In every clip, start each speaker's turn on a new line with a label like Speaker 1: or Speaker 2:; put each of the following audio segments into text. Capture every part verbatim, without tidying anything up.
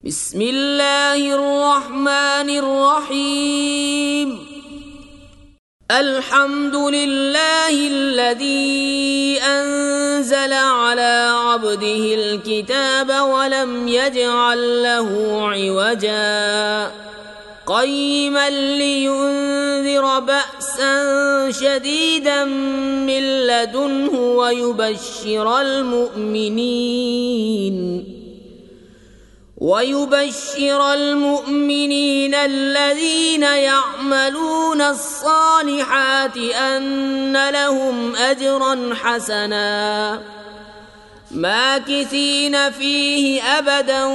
Speaker 1: بسم الله الرحمن الرحيم. الحمد لله الذي أنزل على عبده الكتاب ولم يجعل له عوجا قيما لينذر بأسا شديدا من لدنه ويبشر المؤمنين ويبشر المؤمنين الذين يعملون الصالحات أن لهم أجرا حسنا ماكثين فيه أبدا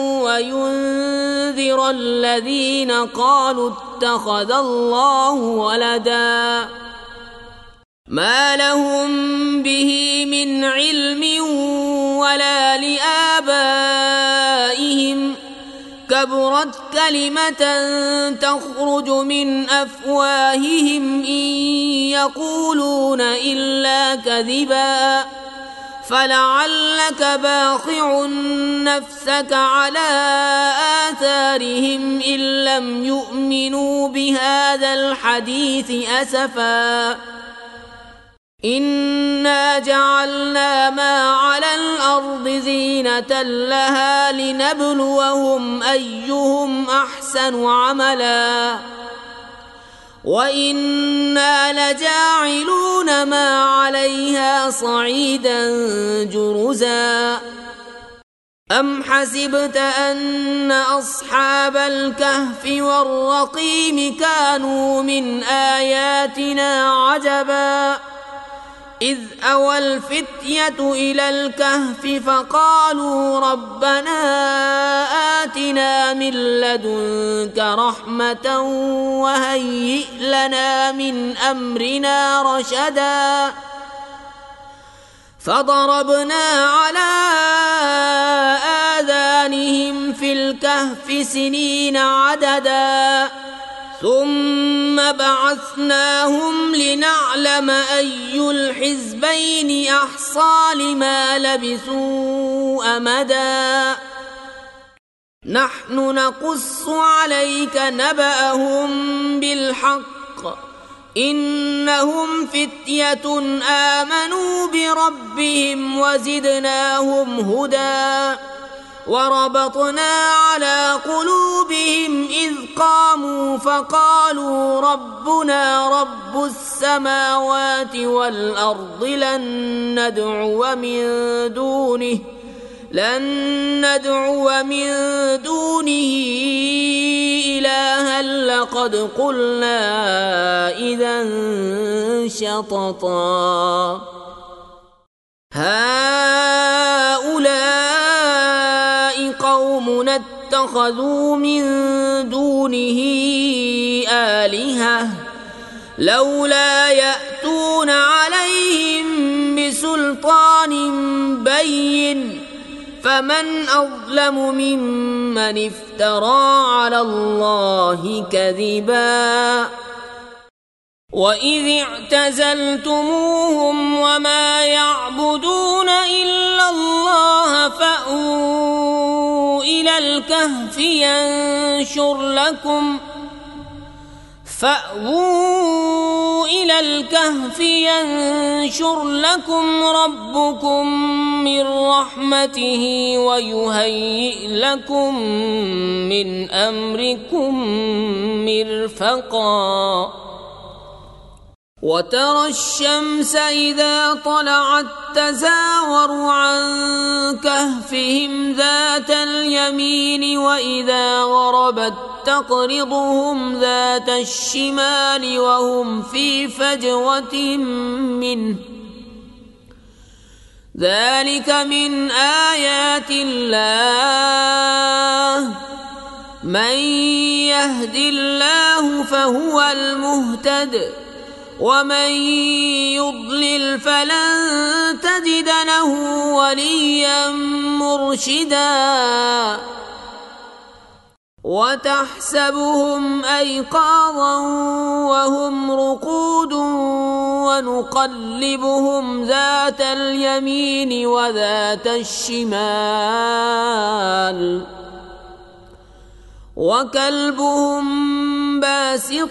Speaker 1: وينذر الذين قالوا اتخذ الله ولدا ما لهم به من علم ولا لآبائهم كبرت كلمة تخرج من أفواههم إن يقولون إلا كذبا فلعلك باخع نفسك على آثارهم إن لم يؤمنوا بهذا الحديث أسفا إنا جعلنا ما على الأرض زينة لها لنبلوهم أيهم أحسن عملا وإنا لجاعلون ما عليها صعيدا جرزا أم حسبت أن أصحاب الكهف والرقيم كانوا من آياتنا عجبا إذ أوى الفتية إلى الكهف فقالوا ربنا آتنا من لدنك رحمة وهيئ لنا من أمرنا رشدا فضربنا على آذانهم في الكهف سنين عددا ثم بعثناهم لنعلم أي الحزبين أحصى لما لبثوا أمدا نحن نقص عليك نبأهم بالحق إنهم فتية آمنوا بربهم وزدناهم هدى وربطنا على قلوبهم إذ قاموا فقالوا ربنا رب السماوات والأرض لن ندعو من دونه لن ندعو من دونه إلها لقد قلنا إذا شططا هؤلاء قوم اتخذوا من دونه آلهة لولا يأتون عليهم بسلطان بين فمن أظلم ممن افترى على الله كذبا وإذ اعتزلتموهم وما يعبدون إلا الله فأووا إلى الكهف ينشر لكم فأووا إلى الكهف ينشر لكم ربكم من رحمته ويهيئ لكم من أمركم مرفقا وترى الشمس إذا طلعت تزاور عن كهفهم ذات اليمين وإذا غربت تقرضهم ذات الشمال وهم في فجوة منه ذلك من آيات الله من يهد الله فهو المهتد ومن يضلل فلن تجد له وليا مرشدا وتحسبهم أيقاظا وهم رقود ونقلبهم ذات اليمين وذات الشمال وكلبهم باسط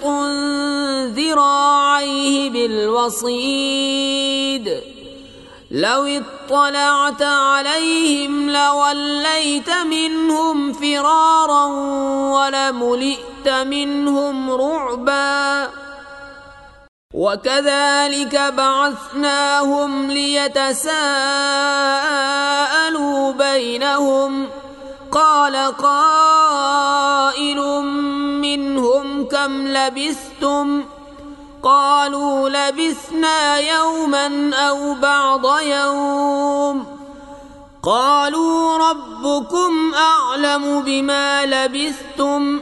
Speaker 1: ذراعيه بالوصيد لو اطلعت عليهم لوليت منهم فرارا ولملئت منهم رعبا وكذلك بعثناهم ليتساءلوا بينهم قال قائل منهم كم لبثتم قالوا لبثنا يوما أو بعض يوم قالوا ربكم أعلم بما لبثتم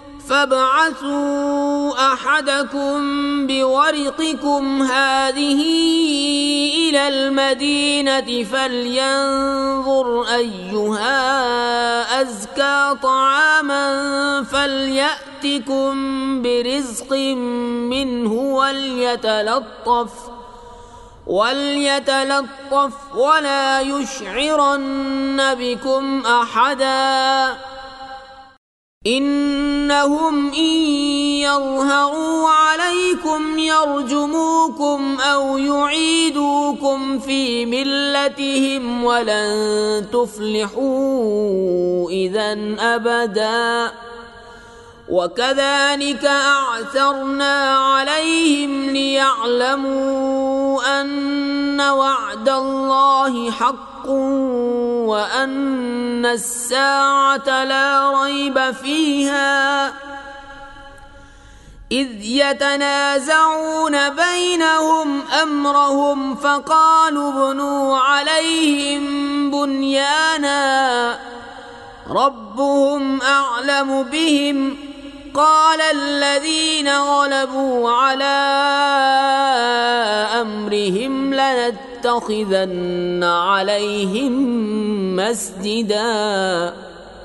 Speaker 1: فابعثوا أحدكم بورقكم هذه إلى المدينة فلينظر أيها أزكى طعاما فليأتكم برزق منه وليتلطف وليتلطف ولا يشعرن بكم أحدا إنهم إن يظهروا عليكم يرجموكم أو يعيدوكم في ملتهم ولن تفلحوا إذن أبدا وكذلك أعثرنا عليهم ليعلموا أن وعد الله حق وأن الساعة لا ريب فيها إذ يتنازعون بينهم أمرهم فقالوا ابنوا عليهم بنيانا ربهم أعلم بهم قال الذين غلبوا على أمرهم لنتخذن عليهم مسجدا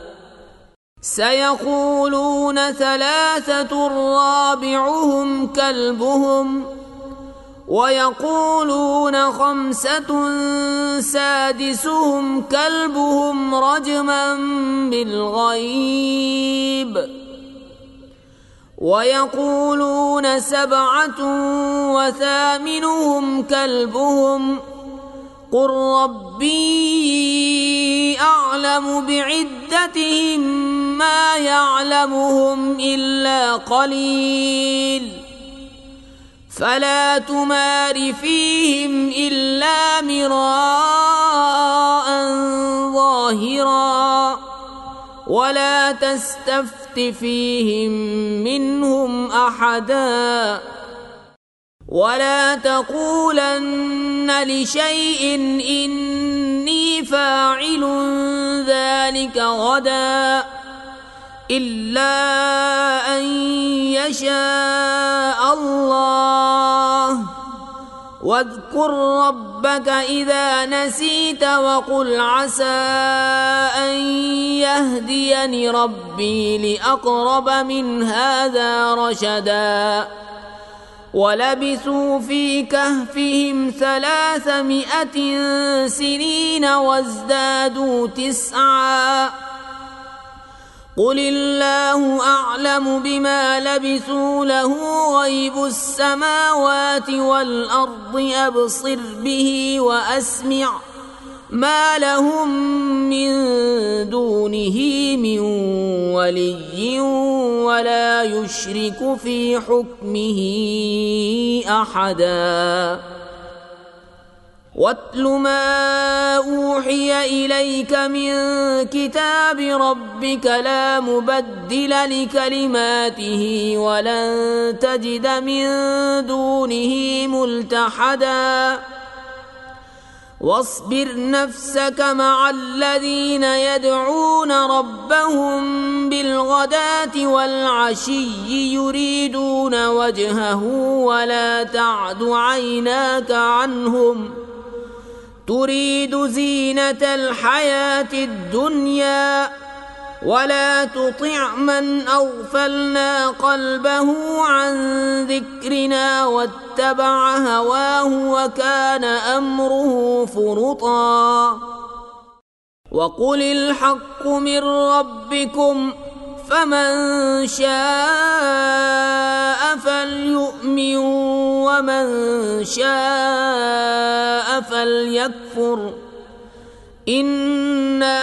Speaker 1: سيقولون ثلاثة رابعهم كلبهم ويقولون خمسة سادسهم كلبهم رجما بالغيب ويقولون سبعة وثامنهم كلبهم قل ربي أعلم بعدتهم ما يعلمهم إلا قليل فلا تمار فيهم إلا مراء ظاهرا ولا تستفت فيهم منهم أحدا ولا تقولن لشيء إني فاعل ذلك غدا إلا أن يشاء الله واذكر ربك إذا نسيت وقل عسى أن يهديني ربي لأقرب من هذا رشدا ولبثوا في كهفهم ثلاثمائة سنين وازدادوا تسعا قل الله أعلم بما لبثوا له غيب السماوات والأرض أبصر به وأسمع ما لهم من دونه من ولي ولا يشرك في حكمه أحدا واتل ما أوحي إليك من كتاب ربك لا مبدل لكلماته ولن تجد من دونه ملتحدا واصبر نفسك مع الذين يدعون ربهم بالغداة والعشي يريدون وجهه ولا تعد عيناك عنهم تريد زينة الحياة الدنيا ولا تطع من أغفلنا قلبه عن ذكرنا واتبع هواه وكان أمره فرطا وقل الحق من ربكم فمن شاء فليؤمن ومن شاء فليكفر إنا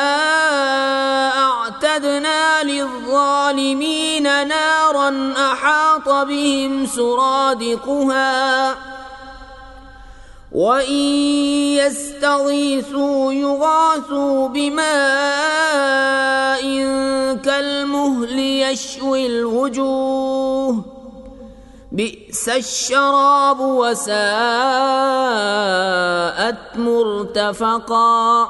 Speaker 1: أعتدنا للظالمين نارا أحاط بهم سرادقها وإن يستغيثوا يغاثوا بماء كالمهل يشوي الوجوه بئس الشراب وساءت مرتفقا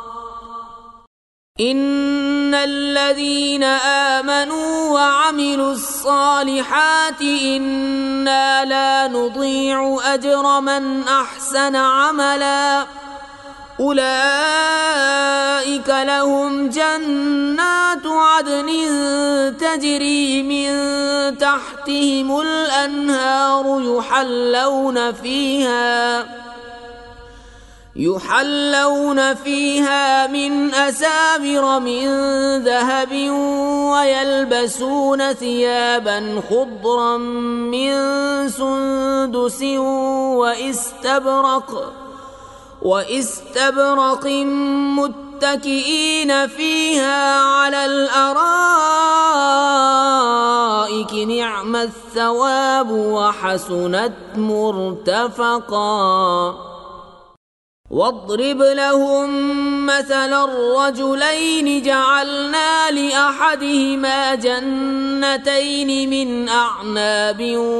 Speaker 1: إن الذين آمنوا وعملوا الصالحات إنا لا نضيع أجر من أحسن عملا أولئك لهم جنات عدن تجري من تحتهم الأنهار يحلون فيها يحلون فيها من أساور من ذهب ويلبسون ثيابا خضرا من سندس واستبرق واستبرق متكئين فيها على الأرائك نعم الثواب وحسنت مرتفقا واضرب لهم مثلا الرجلين جعلنا لأحدهما جنتين من أعناب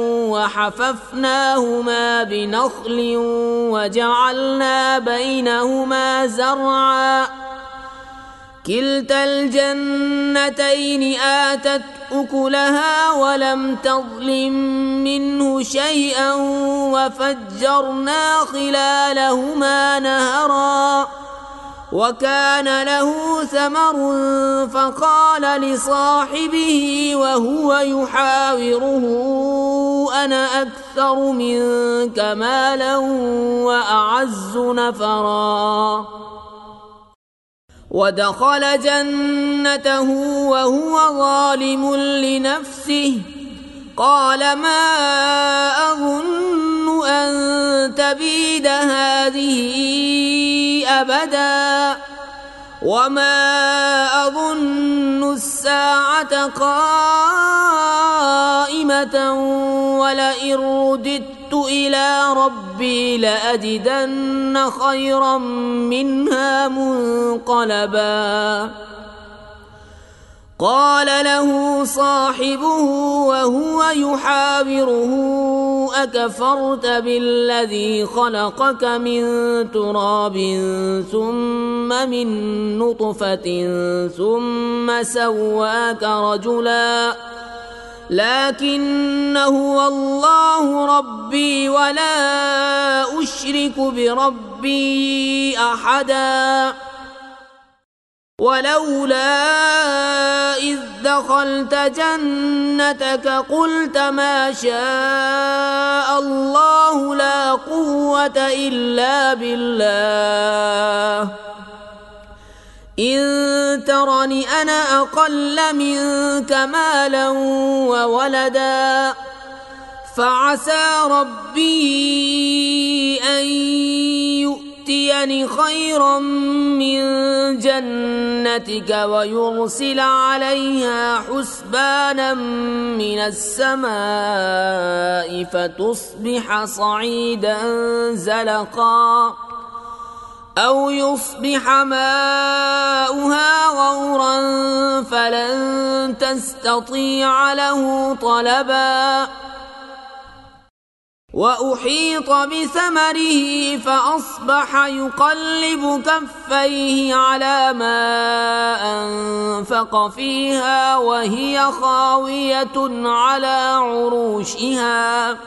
Speaker 1: وحففناهما بنخل وجعلنا بينهما زرعا كلتا الجنتين آتت أكلها ولم تظلم منه شيئا وفجرنا خلالهما نهرا وكان له ثمر فقال لصاحبه وهو يحاوره أنا أكثر منك مالا وأعز نفرا ودخل جنته وهو ظالم لنفسه قال ما أظن أن تبيد هذه أبدا وما أظن الساعة قائمة ولئن رددت إلى ربي لأجدن خيرا منها منقلبا قال له صاحبه وهو يحاوره أكفرت بالذي خلقك من تراب ثم من نطفة ثم سواك رجلا لكن هو الله ربي ولا أشرك بربي أحدا ولولا إذ دخلت جنتك قلت ما شاء الله لا قوة إلا بالله إن ترني أنا أقل منك مالا وولدا فعسى ربي أن يؤتيني خيرا من جنتك ويرسل عليها حسبانا من السماء فتصبح صعيدا زلقا أو يصبح ماؤها غورا فلن تستطيع له طلبا وأحيط بثمره فأصبح يقلب كفيه على ما أنفق فيها وهي خاوية على عروشها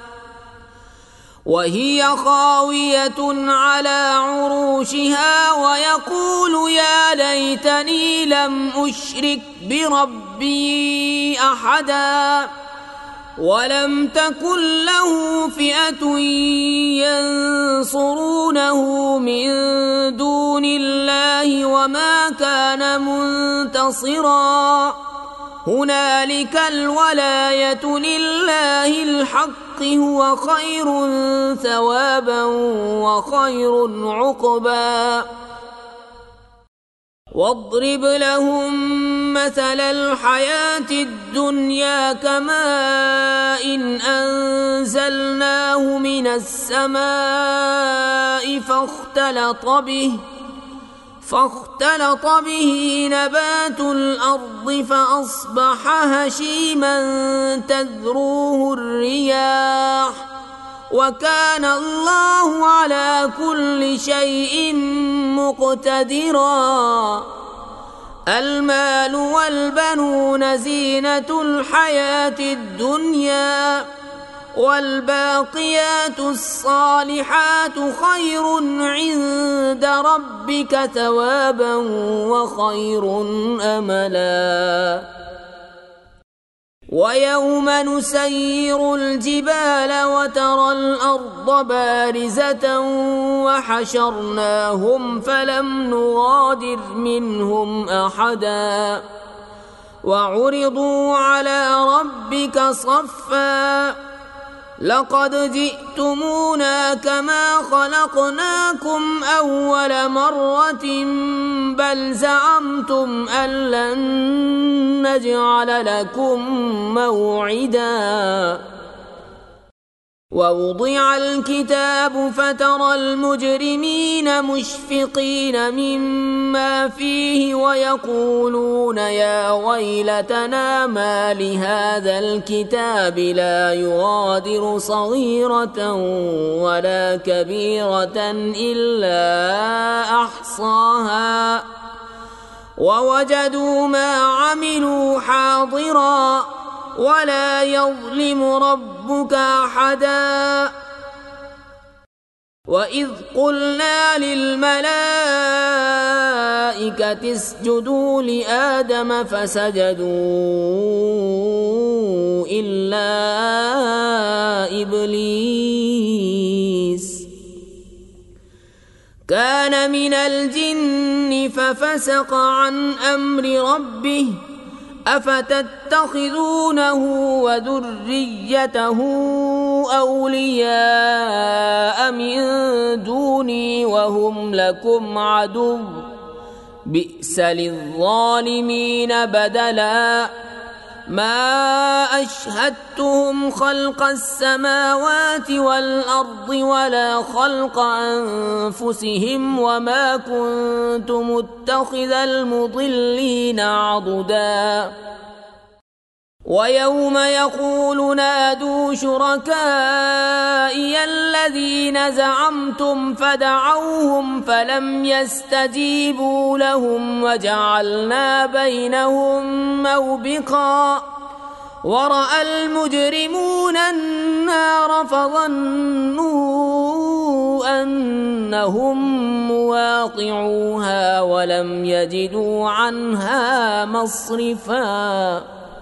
Speaker 1: وهي خاوية على عروشها ويقول يا ليتني لم أشرك بربي أحدا ولم تكن له فئة ينصرونه من دون الله وما كان منتصرا هنالك الولاية لله الحق هو خير ثوابا وخير عقبا واضرب لهم مثل الحياة الدنيا كماء إن أنزلناه من السماء فاختلط به فاختلط به نبات الأرض فأصبح هشيما تذروه الرياح وكان الله على كل شيء مقتدرا المال والبنون زينة الحياة الدنيا والباقيات الصالحات خير عند ربك ثوابا وخير أملا ويوم نسير الجبال وترى الأرض بارزة وحشرناهم فلم نغادر منهم أحدا وعرضوا على ربك صفا لقد جئتمونا كما خلقناكم أول مرة بل زعمتم أن لن نجعل لكم موعدا ووضع الكتاب فترى المجرمين مشفقين مما فيه ويقولون يا ويلتنا ما لهذا الكتاب لا يغادر صغيرة ولا كبيرة إلا أحصاها ووجدوا ما عملوا حاضرا ولا يظلم ربك أحدا وإذ قلنا للملائكة اسجدوا لآدم فسجدوا إلا إبليس كان من الجن ففسق عن أمر ربه أفتتخذونه وذريته أولياء من دوني وهم لكم عدو بئس للظالمين بدلا ما أشهدتهم خلق السماوات والأرض ولا خلق أنفسهم وما كنت متخذ المضلين عضدا ويوم يقول نادوا شركائي الذين زعمتم فدعوهم فلم يستجيبوا لهم وجعلنا بينهم موبقا ورأى المجرمون النار فظنوا أنهم مواقعوها ولم يجدوا عنها مصرفا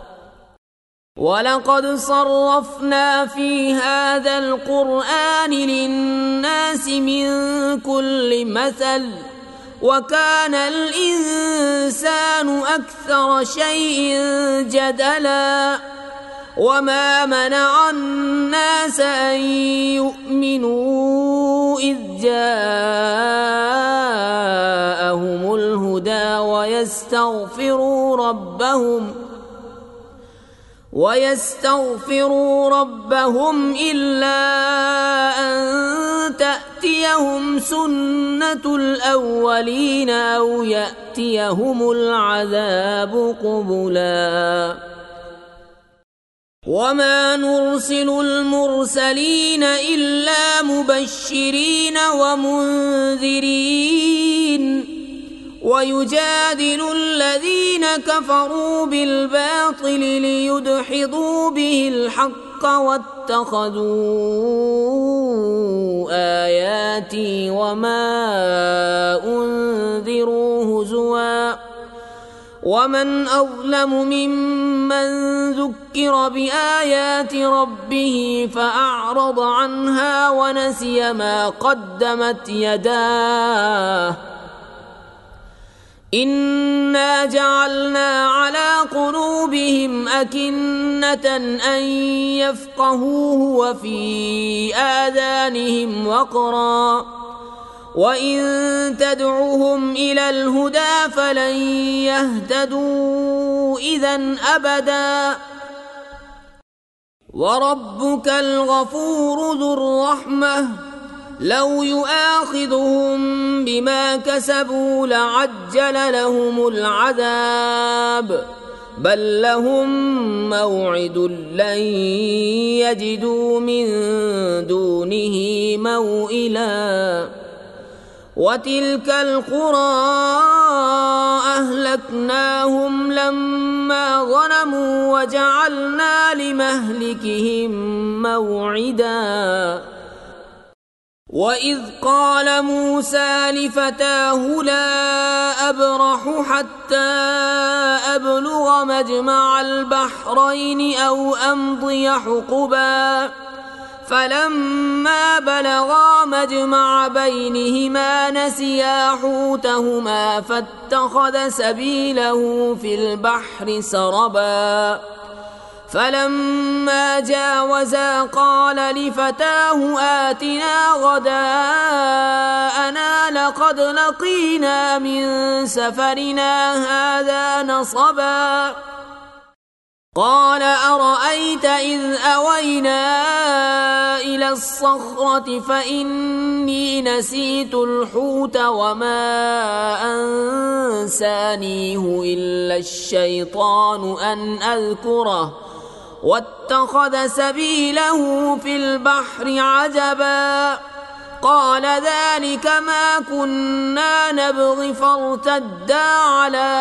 Speaker 1: ولقد صرفنا في هذا القرآن للناس من كل مثل وكان الإنسان أكثر شيء جدلا وما منع الناس أن يؤمنوا إذ جاءهم الهدى ويستغفروا ربهم ويستغفروا ربهم إلا أن تأتيهم سنة الأولين أو يأتيهم العذاب قبلا وما نرسل المرسلين إلا مبشرين ومنذرين ويجادل الذين كفروا بالباطل ليدحضوا به الحق واتخذوا آياتي وما أنذروا هزوا ومن أظلم ممن ذكر بآيات ربه فأعرض عنها ونسي ما قدمت يداه إنا جعلنا على قلوبهم قلوبهم أكنة أن يفقهوه وفي آذانهم وقرا وإن تدعوهم إلى الهدى فلن يهتدوا إذا أبدا وربك الغفور ذو الرحمة لو يؤاخذهم بما كسبوا لعجل لهم العذاب بل لهم موعد لن يجدوا من دونه موئلا وتلك القرى أهلكناهم لما ظلموا وجعلنا لمهلكهم موعدا وإذ قال موسى لفتاه لا أبرح حتى أبلغ مجمع البحرين أو أمضي حقبا فلما بلغا مجمع بينهما نسيا حوتهما فاتخذ سبيله في البحر سربا فلما جاوزا قال لفتاه آتنا غداءنا لقد لقينا من سفرنا هذا نصبا قال أرأيت إذ أوينا إلى الصخرة فإني نسيت الحوت وما أنسانيه إلا الشيطان أن أذكره واتخذ سبيله في البحر عجبا قال ذلك ما كنا نبغي فارتدا على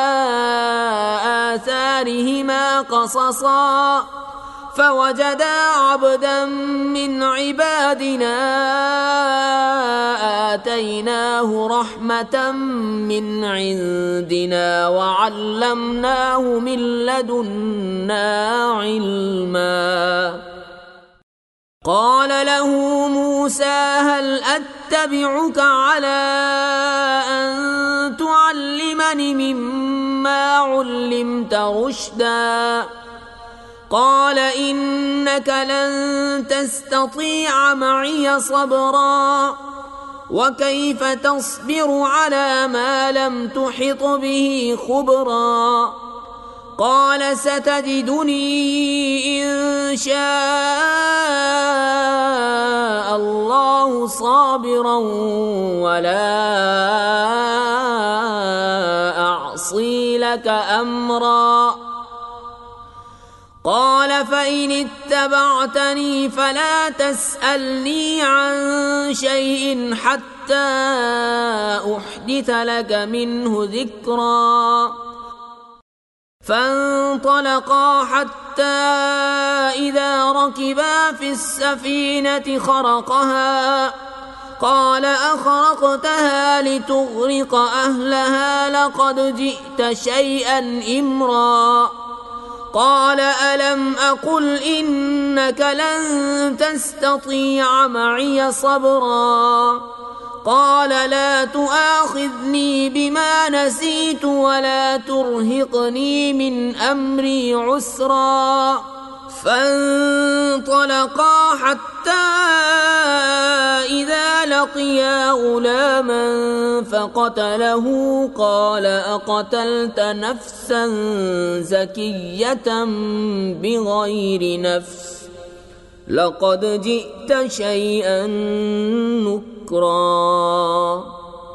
Speaker 1: آثارهما قصصا فوجدا عبدا من عبادنا آتيناه رحمة من عندنا وعلمناه من لدنا علما قال له موسى هل أتبعك على أن تعلمني مما علمت رشدا قال إنك لن تستطيع معي صبرا وكيف تصبر على ما لم تحط به خبرا قال ستجدني إن شاء الله صابرا ولا أعصي لك أمرا قال فإن اتبعتني فلا تسألني عن شيء حتى أحدث لك منه ذكرا فانطلقا حتى إذا ركبا في السفينة خرقها قال أخرقتها لتغرق أهلها لقد جئت شيئا إمرا قال ألم أقل إنك لن تستطيع معي صبرا قال لا تؤاخذني بما نسيت ولا ترهقني من أمري عسرا فانطلقا حتى إذا لقيا غلاما فقتله قال أقتلت نفسا زكية بغير نفس لقد جئت شيئا نكرا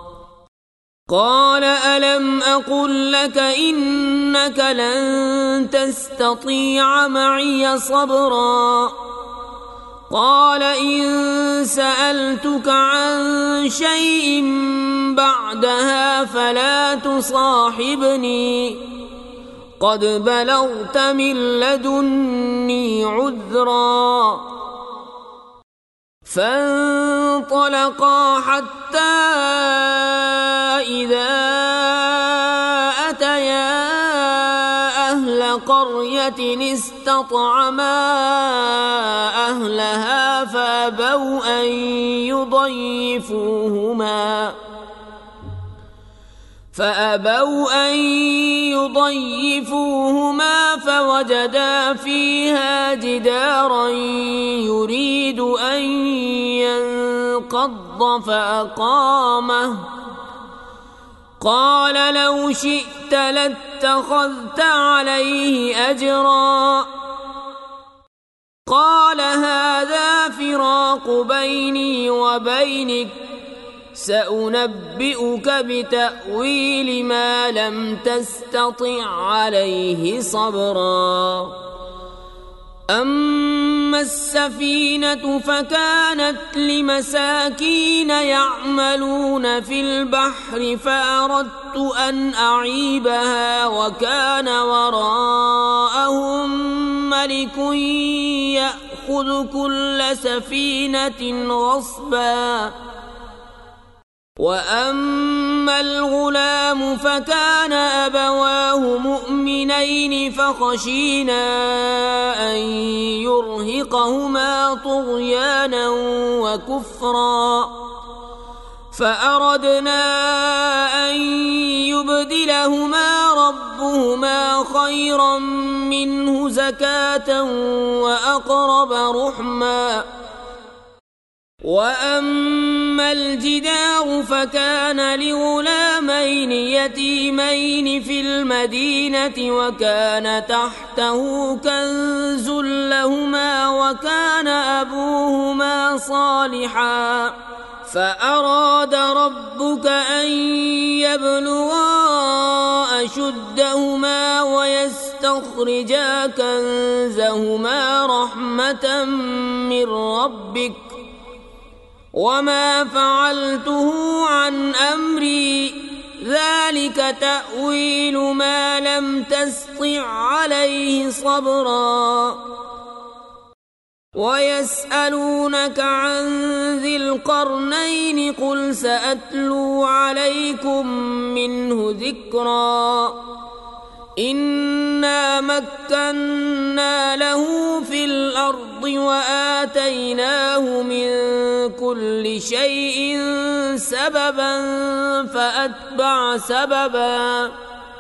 Speaker 1: قال ألم أقل لك إنك لن تستطيع معي صبرا قال إن سألتك عن شيء بعدها فلا تصاحبني قد بلغت من لدني عذرا فانطلقا حتى إذا أتيا أهل قرية استطعما أهلها فأبوا أن يضيفوهما فأبوا أن يضيفوهما فوجدا فيها جدارا يريد أن ينقض فأقامه قال لو شئت لاتخذت عليه أجرا قال هذا فراق بيني وبينك سأنبئك بتأويل ما لم تستطع عليه صبرا أما السفينة فكانت لمساكين يعملون في البحر فأردت أن أعيبها وكان وراءهم ملك يأخذ كل سفينة غصبا وأما الغلام فكان أبواه مؤمنين فخشينا أن يرهقهما طغيانا وكفرا فأردنا أن يبدلهما ربهما خيرا منه زكاة وأقرب رحما وأما الجدار فكان لغلامين يتيمين في المدينة وكان تحته كنز لهما وكان أبوهما صالحا فأراد ربك أن يبلغا أشدهما ويستخرجا كنزهما رحمة من ربك وما فعلته عن أمري ذلك تأويل ما لم تسطع عليه صبرا ويسألونك عن ذي القرنين قل سأتلو عليكم منه ذكرا إنا مكنا له في الأرض وآتيناه من كل شيء سببا فأتبع سببا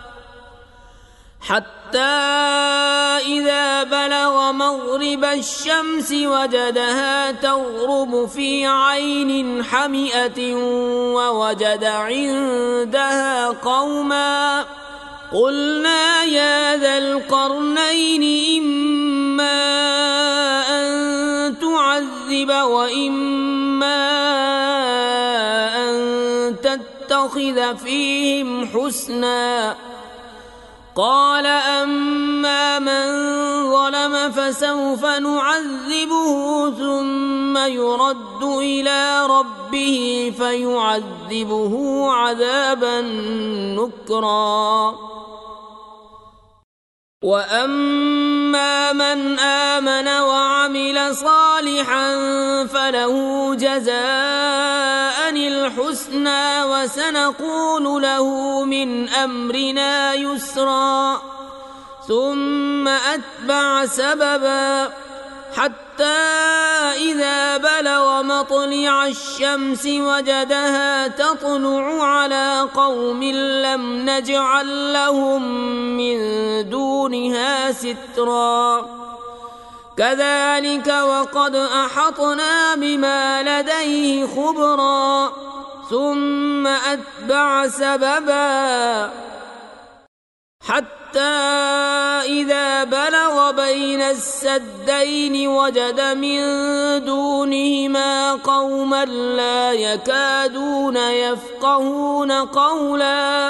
Speaker 1: حتى إذا بلغ مغرب الشمس وجدها تغرب في عين حمئة ووجد عندها قوما قلنا يا ذا القرنين إما أن تعذب وإما أن تتخذ فيهم حسنا قال أما من ظلم فسوف نعذبه ثم يرد إلى ربه فيعذبه عذابا نكرا وأما من آمن وعمل صالحا فله جزاء الحسنى وسنقول له من أمرنا يسرا ثم أتبع سببا حتى إذا بلغ مطلع الشمس وجدها تطلع على قوم لم نجعل لهم من دونها سترا كذلك وقد أحطنا بما لديه خبرا ثم أتبع سببا حتى إذا بلغ بين السدين وجد من دونهما قوما لا يكادون يفقهون قولا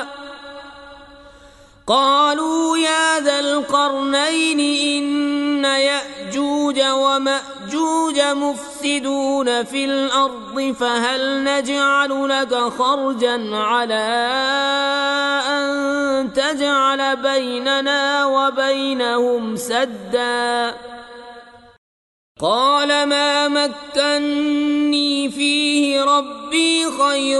Speaker 1: قالوا يا ذا القرنين إن يأجوج ومأجوج مفسدون في الأرض فهل نجعل لك خرجا على أن تجعل بيننا وبينهم سدا قال ما مكني فيه ربي خير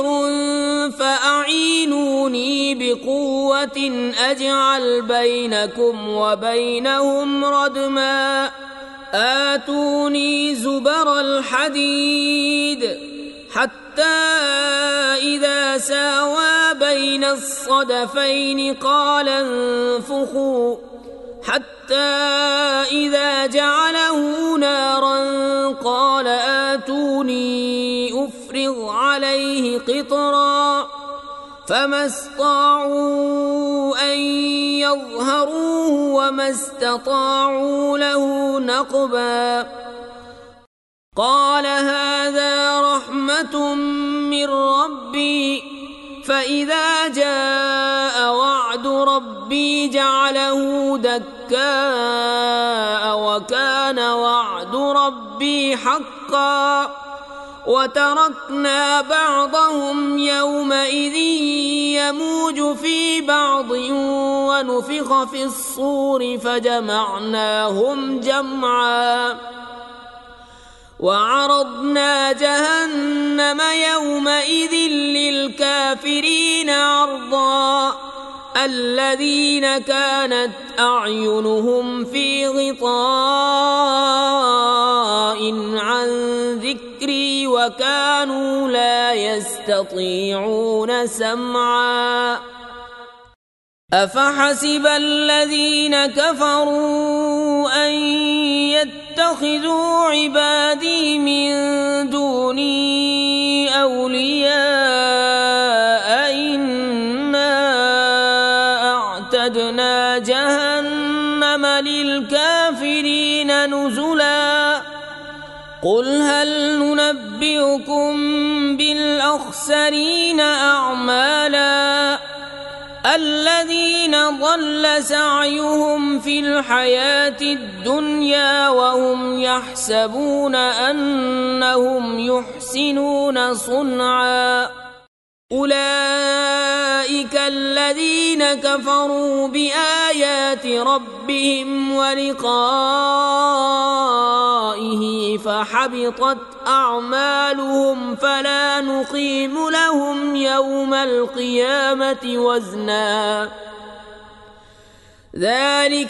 Speaker 1: فأعينوني بقوة أجعل بينكم وبينهم ردما آتوني زبر الحديد حتى إذا ساوى بين الصدفين قال انفخوا حتى إذا جعله نارا قال آتوني أفرغ عليه قطرا فما استطاعوا أن يظهروه وما استطاعوا له نقبا قال هذا رحمة من ربي فإذا جاء وعد ربي جعله دكاء وكان وعد ربي حقا وتركنا بعضهم يومئذ يموج في بعض ونفخ في الصور فجمعناهم جمعا وعرضنا جهنم يومئذ للكافرين عرضا الذين كانت أعينهم في غطاء عن ذكري وكانوا لا يستطيعون سمعا أفحسب الذين كفروا أن يتخذوا عبادي من دوني أولياء إنا أعتدنا جهنم للكافرين نزلا قل هل ننبئكم بالأخسرين أعمالا الذين ضل سعيهم في الحياة الدنيا وهم يحسبون أنهم يحسنون صنعا أولئك الذين كفروا بآيات ربهم ولقائه فحبطت أعمالهم فلا نقيم لهم يوم القيامة وزنا ذلك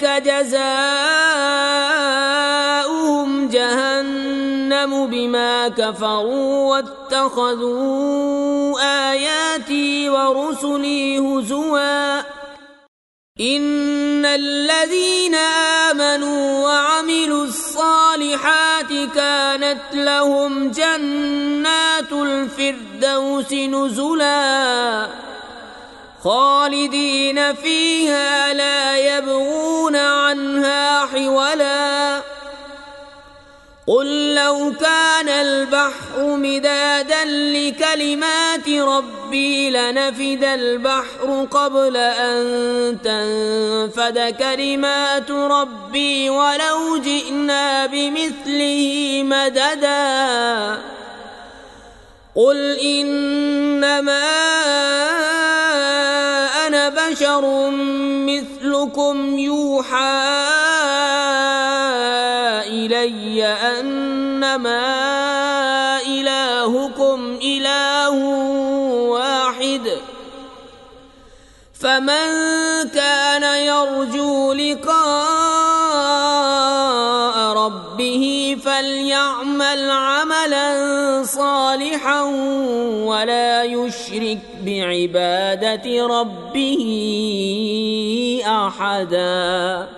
Speaker 1: جزاؤهم جهنم بما كفروا واتخذوا آياتي ورسلي هزوا إن الذين آمنوا وعملوا الصالحات كانت لهم جنات الفردوس نزلا خالدين فيها لا يبغون عنها حولا قل لو كان البحر مدادا لكلمات ربي لنفد البحر قبل أن تنفد كلمات ربي ولو جئنا بمثله مددا قل إنما أنا بشر مثلكم يوحى إلي أنما إلهكم إله واحد فمن كان يرجو لقاء ربه فليعمل عملا صالحا ولا يشرك بعبادة ربه أحدا.